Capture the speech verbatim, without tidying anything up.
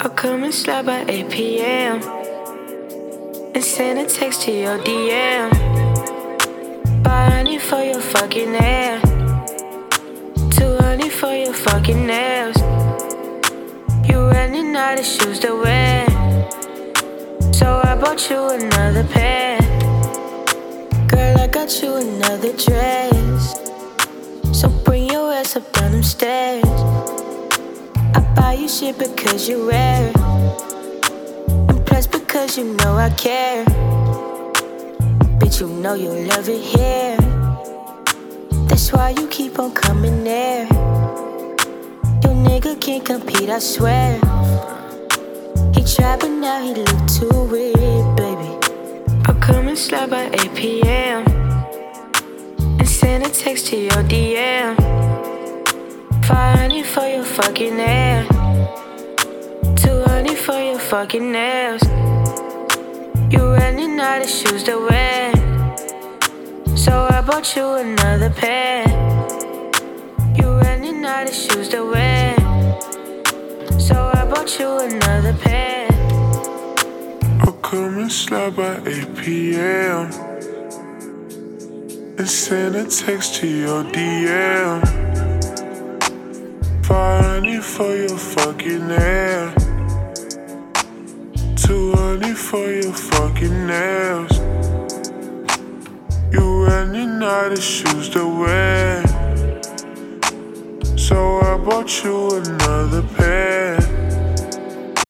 I'll come and slide by eight p.m. and send a text to your D M. Buy honey for your fucking hair, too honey for your fucking nails. You running out of shoes to wear, so I bought you another pair. Girl, I got you another dress, so bring your ass up down them stairs. I buy you shit because you wear it, and plus because you know I care. Bitch, you know you love it here, that's why you keep on coming there. Your nigga can't compete, I swear. He tried but now he look too weird, baby. I'll come and slide by eight p.m. and send a text to your D M. Five honey for your fucking hair, too honey for your fucking nails. You running out of shoes to wear, so I bought you another pair. You running out of shoes to wear, so I bought you another pair. I'll come and slide by eight p.m. and send a text to your D M. Five honey for your fucking hair, too honey for your fucking nails. You running out of shoes to wear, so I bought you another pair.